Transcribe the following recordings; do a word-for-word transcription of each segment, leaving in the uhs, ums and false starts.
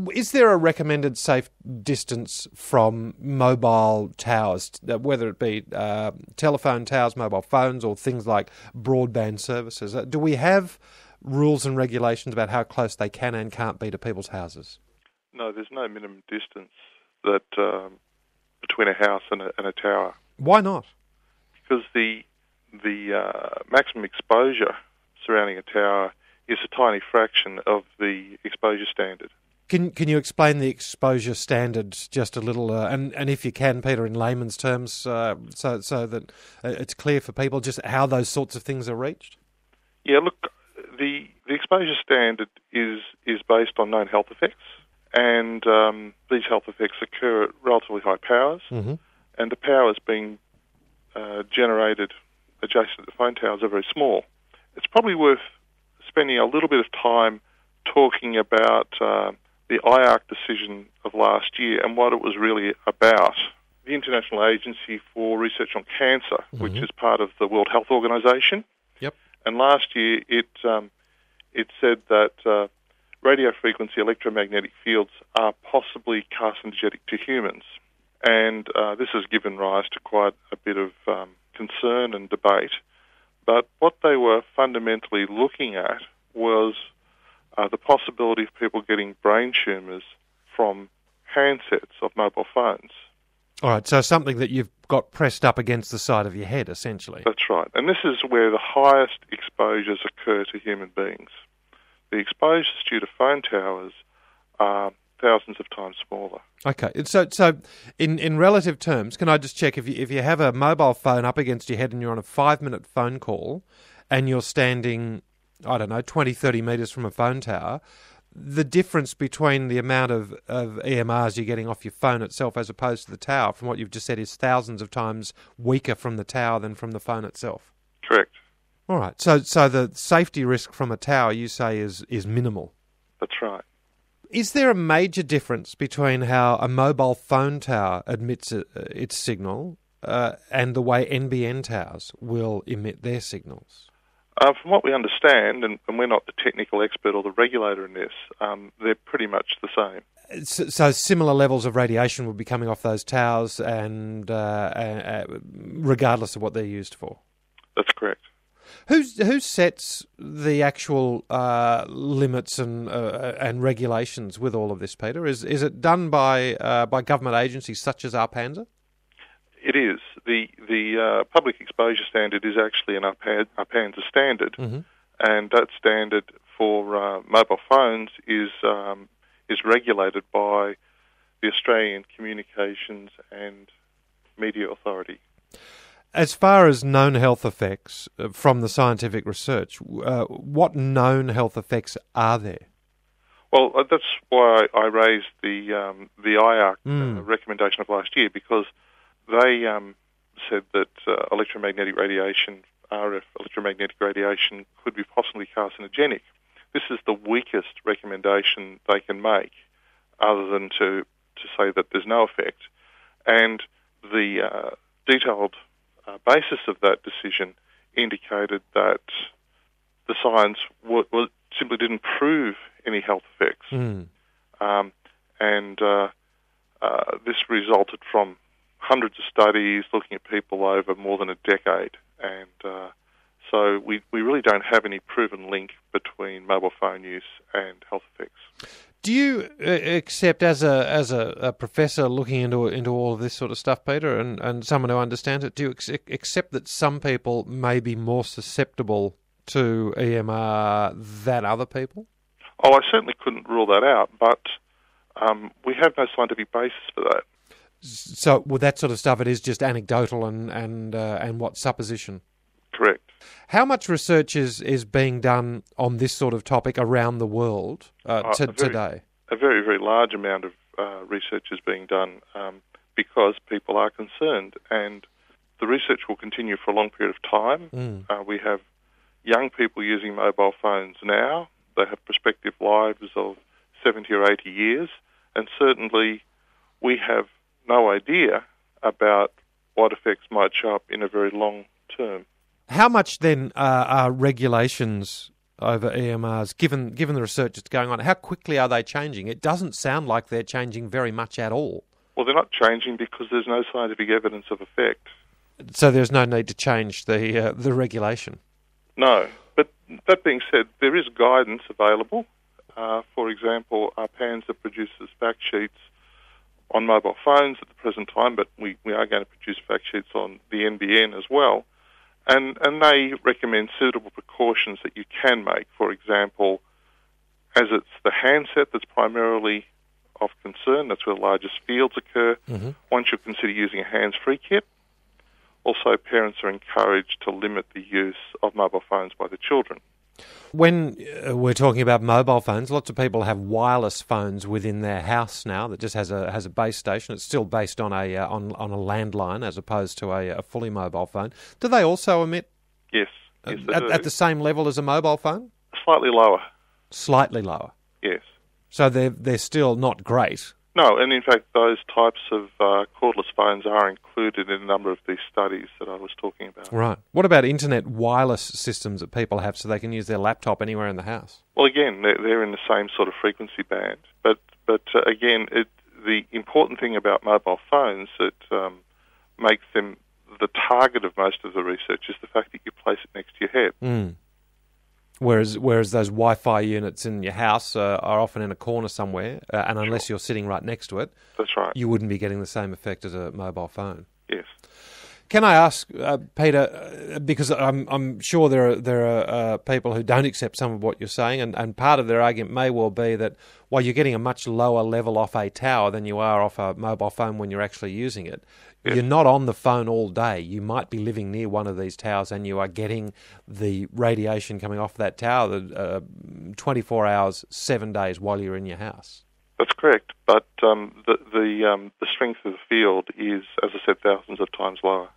Is there a recommended safe distance from mobile towers, whether it be uh, telephone towers, mobile phones, or things like broadband services? Do we have rules and regulations about how close they can and can't be to people's houses? No, there's no minimum distance that um, between a house and a, and a tower. Why not? Because the the uh, maximum exposure surrounding a tower is a tiny fraction of the exposure standard. Can can you explain the exposure standards just a little, uh, and and if you can, Peter, in layman's terms, uh, so so that uh, it's clear for people just how those sorts of things are reached? Yeah, look, the the exposure standard is is based on known health effects, and um, these health effects occur at relatively high powers, mm-hmm. and the powers being uh, generated adjacent to the phone towers are very small. It's probably worth spending a little bit of time talking about uh, the I A R C decision of last year and what it was really about. The International Agency for Research on Cancer, mm-hmm. which is part of the World Health Organization, yep. and last year it um, it said that uh, radio frequency electromagnetic fields are possibly carcinogenic to humans, and uh, this has given rise to quite a bit of um, concern and debate. But what they were fundamentally looking at was uh, the possibility of people getting brain tumours from handsets of mobile phones. All right, so something that you've got pressed up against the side of your head, essentially. That's right. And this is where the highest exposures occur to human beings. The exposures due to phone towers are thousands of times smaller. Okay, so so in, in relative terms, can I just check, if you, if you have a mobile phone up against your head and you're on a five-minute phone call and you're standing, I don't know, twenty, thirty metres from a phone tower, the difference between the amount of, of E M Rs you're getting off your phone itself as opposed to the tower, from what you've just said, is thousands of times weaker from the tower than from the phone itself? Correct. All right, so so the safety risk from a tower, you say, is, is minimal? That's right. Is there a major difference between how a mobile phone tower emits uh, its signal uh, and the way N B N towers will emit their signals? Uh, from what we understand, and, and we're not the technical expert or the regulator in this, um, they're pretty much the same. So, so similar levels of radiation will be coming off those towers, and uh, uh, regardless of what they're used for? That's correct. Who's, who sets the actual uh, limits and uh, and regulations with all of this, Peter? Is is it done by uh, by government agencies such as ARPANSA? It is. The the uh, public exposure standard is actually an ARPANSA standard, mm-hmm. and that standard for uh, mobile phones is um, is regulated by the Australian Communications and Media Authority. As far as known health effects from the scientific research, uh, what known health effects are there? Well, that's why I raised the um, the I A R C mm. uh, recommendation of last year, because they um, said that uh, electromagnetic radiation, R F electromagnetic radiation, could be possibly carcinogenic. This is the weakest recommendation they can make, other than to, to say that there's no effect. And the uh, detailed uh, basis of that decision indicated that the science w- w- simply didn't prove any health effects. Mm. Um, and uh, uh, this resulted from hundreds of studies looking at people over more than a decade. And uh, so we, we really don't have any proven link between mobile phone use and health effects. Do you uh, accept, as a as a, a professor looking into into all of this sort of stuff, Peter, and, and someone who understands it, do you ex- accept that some people may be more susceptible to E M R than other people? Oh, I certainly couldn't rule that out, but um, we have no scientific basis for that. So with that sort of stuff, it is just anecdotal and and uh, and what, supposition? Correct. How much research is, is being done on this sort of topic around the world uh, uh, to, a very, today? A very, very large amount of uh, research is being done um, because people are concerned, and the research will continue for a long period of time. Mm. Uh, we have young people using mobile phones now. They have prospective lives of seventy or eighty years, and certainly we have no idea about what effects might show up in a very long term. How much then uh, are regulations over E M Rs, given given the research that's going on? How quickly are they changing? It doesn't sound like they're changing very much at all. Well, they're not changing because there's no scientific evidence of effect. So there's no need to change the uh, the regulation? No. But that being said, there is guidance available. Uh, for example, our PANZA produces fact sheets on mobile phones at the present time, but we, we are going to produce fact sheets on the N B N as well. And, and they recommend suitable precautions that you can make. For example, as it's the handset that's primarily of concern, that's where the largest fields occur, Mm-hmm. one should consider using a hands-free kit. Also, parents are encouraged to limit the use of mobile phones by the children. When uh, we're talking about mobile phones, lots of people have wireless phones within their house now that just has a has a base station. It's still based on a uh, on on a landline as opposed to a, a fully mobile phone. Do they also emit Yes, yes they at, do. at the same level as a mobile phone? Slightly lower, Slightly lower. yes. So they're they're still not great. No, and in fact, those types of uh, cordless phones are included in a number of these studies that I was talking about. Right. What about internet wireless systems that people have so they can use their laptop anywhere in the house? Well, again, they're, they're in the same sort of frequency band. But but uh, again, it, the important thing about mobile phones that um, makes them the target of most of the research is the fact that you place it next to your head. Mm. Whereas whereas those Wi-Fi units in your house uh, are often in a corner somewhere, uh, and unless Sure. you're sitting right next to it, That's right. you wouldn't be getting the same effect as a mobile phone. Yes. Can I ask, uh, Peter, uh, because I'm I'm sure there are there are uh, people who don't accept some of what you're saying, and, and part of their argument may well be that while you're getting a much lower level off a tower than you are off a mobile phone when you're actually using it, Yes. you're not on the phone all day. You might be living near one of these towers and you are getting the radiation coming off that tower uh, twenty-four hours, seven days while you're in your house. That's correct. But um, the the, um, the strength of the field is, as I said, thousands of times lower.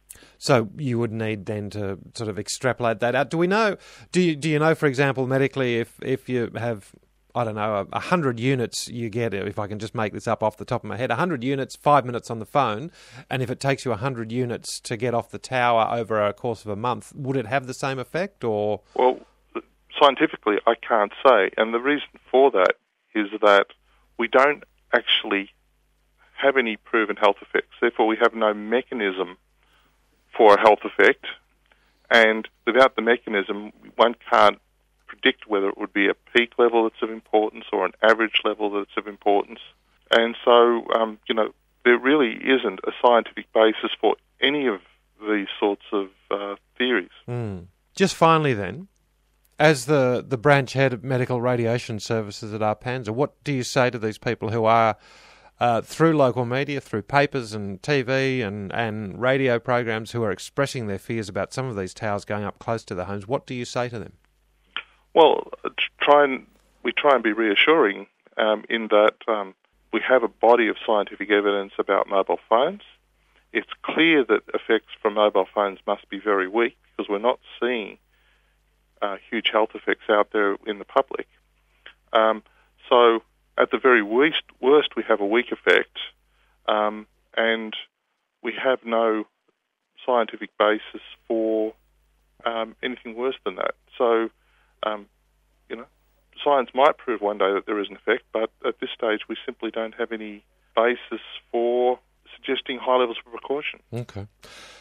So you would need then to sort of extrapolate that out. Do we know? Do you do you know, for example, medically, if if you have, I don't know, a hundred units, you get, if I can just make this up off the top of my head, a hundred units, five minutes on the phone, and if it takes you a hundred units to get off the tower over a course of a month, would it have the same effect, or? Well, scientifically, I can't say, and the reason for that is that we don't actually have any proven health effects. Therefore, we have no mechanism for a health effect, and without the mechanism, one can't predict whether it would be a peak level that's of importance or an average level that's of importance. And so, um, you know, there really isn't a scientific basis for any of these sorts of uh, theories. Mm. Just finally then, as the, the branch head of medical radiation services at ARPANZA, what do you say to these people who are, uh, through local media, through papers and T V and, and radio programs, who are expressing their fears about some of these towers going up close to their homes? What do you say to them? Well, try and we try and be reassuring um, in that um, we have a body of scientific evidence about mobile phones. It's clear that effects from mobile phones must be very weak because we're not seeing uh, huge health effects out there in the public. Um, so at the very worst, worst, we have a weak effect, um, and we have no scientific basis for um, anything worse than that. So Um, you know, science might prove one day that there is an effect, but at this stage we simply don't have any basis for suggesting high levels of precaution. Okay.